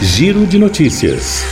Giro de Notícias.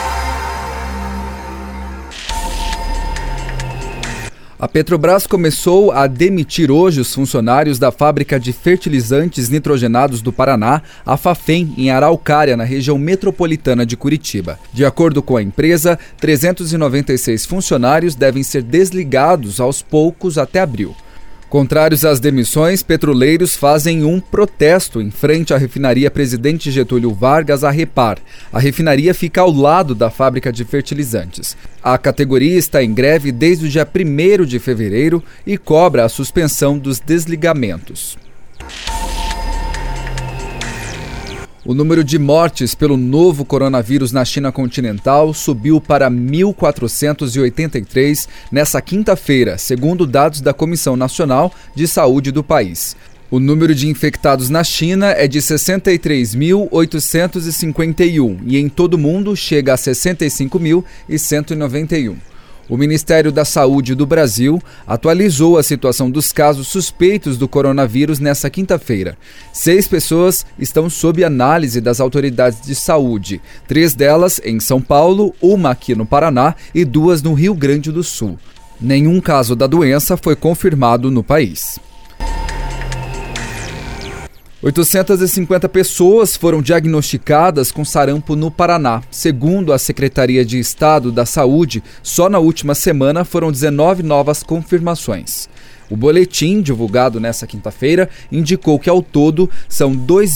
A Petrobras começou a demitir hoje os funcionários da fábrica de fertilizantes nitrogenados do Paraná, a Fafem, em Araucária, na região metropolitana de Curitiba. De acordo com a empresa, 396 funcionários devem ser desligados aos poucos até abril. Contrários às demissões, petroleiros fazem um protesto em frente à refinaria Presidente Getúlio Vargas, a Repar. A refinaria fica ao lado da fábrica de fertilizantes. A categoria está em greve desde o dia 1º de fevereiro e cobra a suspensão dos desligamentos. O número de mortes pelo novo coronavírus na China continental subiu para 1.483 nesta quinta-feira, segundo dados da Comissão Nacional de Saúde do país. O número de infectados na China é de 63.851 e em todo o mundo chega a 65.191. O Ministério da Saúde do Brasil atualizou a situação dos casos suspeitos do coronavírus nesta quinta-feira. 6 pessoas estão sob análise das autoridades de saúde, 3 delas em São Paulo, uma aqui no Paraná e 2 no Rio Grande do Sul. Nenhum caso da doença foi confirmado no país. 850 pessoas foram diagnosticadas com sarampo no Paraná. Segundo a Secretaria de Estado da Saúde, só na última semana foram 19 novas confirmações. O boletim, divulgado nesta quinta-feira, indicou que ao todo são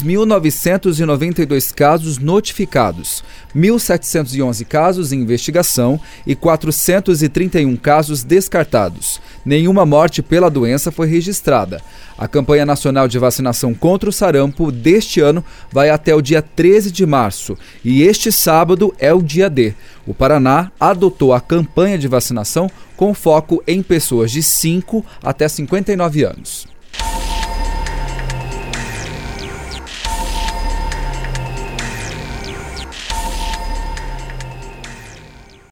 2.992 casos notificados, 1.711 casos em investigação e 431 casos descartados. Nenhuma morte pela doença foi registrada. A campanha nacional de vacinação contra o sarampo deste ano vai até o dia 13 de março e este sábado é o dia D. O Paraná adotou a campanha de vacinação com foco em pessoas de 5 até 59 anos.